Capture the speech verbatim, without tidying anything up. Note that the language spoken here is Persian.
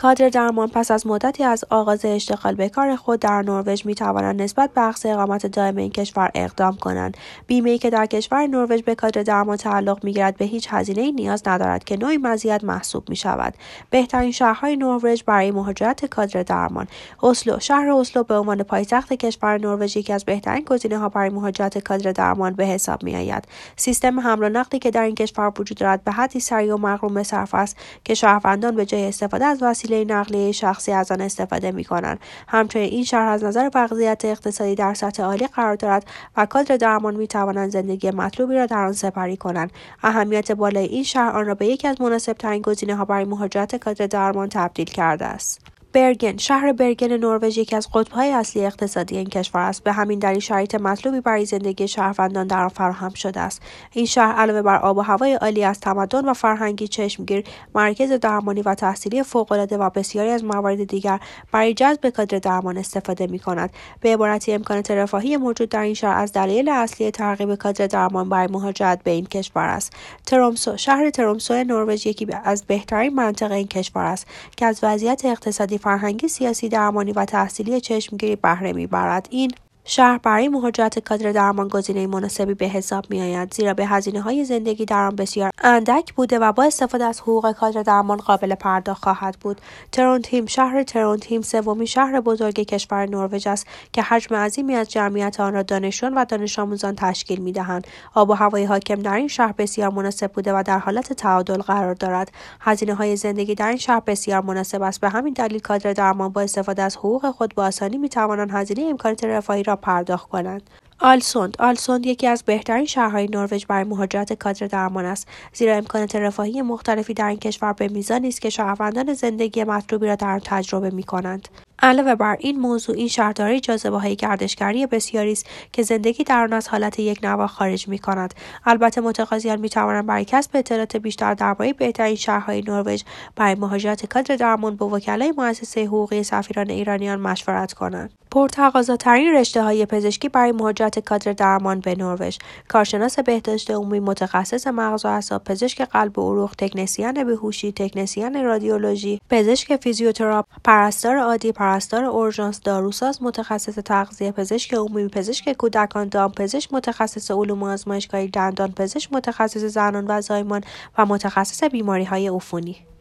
کادر درمان پس از مدتی از آغاز اشتغال به کار خود در نروژ می‌توانند نسبت به اخذ اقامت دائم این کشور اقدام کنند. بیمه‌ای که در کشور نروژ به کادر درمان تعلق می‌گیرد به هیچ هزینه‌ای نیاز ندارد که نوعی مزیت محسوب می‌شود. بهترین شهرهای نروژ برای مهاجرت کادر درمان: اسلو. شهر اسلو به عنوان پایتخت کشور نروژ یکی از بهترین گزینه‌ها برای مهاجرت کادر درمان به حساب می‌آید. سیستم حمل و نقلی که در این کشور وجود دارد به حدی سریع و مقرون به صرف است که شهروندان به جای استفاده از وسیله نقلیه شخصی از آن استفاده می‌کنند. همچنین این شهر از نظر وضعیت اقتصادی در سطح عالی قرار دارد و کادر درمان می‌توانند زندگی مطلوبی را در آن سپری کنند. اهمیت بالای این شهر آن را به یکی از مناسب‌ترین گزینه‌ها برای مهاجرت کادر درمان تبدیل کرده است. برگن. شهر برگن نروژ یکی از قطب‌های اصلی اقتصادی این کشور است. به همین دلیل شرایط مطلوبی برای زندگی شهروندان در آن فراهم شده است. این شهر علاوه بر آب و هوای عالی از تمدن و فرهنگی چشمگیر، مرکز درمانی و تحصیلی فوق‌العاده و بسیاری از موارد دیگر برای جذب کادر درمان استفاده می‌کند. به عبارتی امکانات رفاهی موجود در این شهر از دلایل اصلی ترغیب کادر درمان برای مهاجرت به این کشور است. ترومسو. شهر ترومسو نروژ یکی از بهترین مناطق این کشور است که از وضعیت اقتصادی، فرهنگی، سیاسی، درمانی و تحصیلی چشمگیری بهره می‌برد. این شهر برای مهاجرت کادر درمان گزینه مناسبی به حساب می‌آید، زیرا به هزینه‌های زندگی در آن بسیار اندک بوده و با استفاده از حقوق کادر درمان قابل پرداخت خواهد بود. ترونتیم. شهر ترونتیم سومین شهر بزرگ کشور نروژ است که حجم عظیمی از جمعیت آن را دانشجویان و دانش آموزان تشکیل می‌دهند. آب و هوای حاکم در این شهر بسیار مناسب بوده و در حالت تعادل قرار دارد. هزینه‌های زندگی در این شهر بسیار مناسب است. به همین دلیل کادر درمان با استفاده از حقوق خود با آسانی می‌توانند هزینه امکانات رفاهی را پرداخت کنند. آلسوند. آلسوند یکی از بهترین شهرهای نروژ برای مهاجرت کادر درمان است، زیرا امکانات رفاهی مختلفی در این کشور به میزانی است که شهروندان زندگی مطلوبی را در آن تجربه می‌کنند. علاوه بر این موضوع، این شهر دارای جاذبه‌های گردشگری بسیاری است که زندگی در آن از حالت یک نواخت خارج می‌کند. البته متقاضیان می‌توانند برای کسب اطلاعات بیشتر درباره بهترین شهرهای نروژ برای مهاجرت کادر درمان با وکلای مؤسسه حقوقی سفیران ایرانیان مشورت کنند. پرتقاضاترین رشته‌های پزشکی برای مهاجرت کادر درمان به نروژ: کارشناس بهداشت عمومی، متخصص مغز و اعصاب، پزشک قلب و عروق، تکنسین بهوشی، تکنسین رادیولوژی، پزشک فیزیوتراپ، پرستار عادی، پرستار اورژانس، داروساز متخصص تغذیه، پزشک عمومی، پزشک کودکان، دامپزشک متخصص علوم آزمایشگاهی، دندانپزشک متخصص زنان و زایمان و متخصص بیماری‌های عفونی.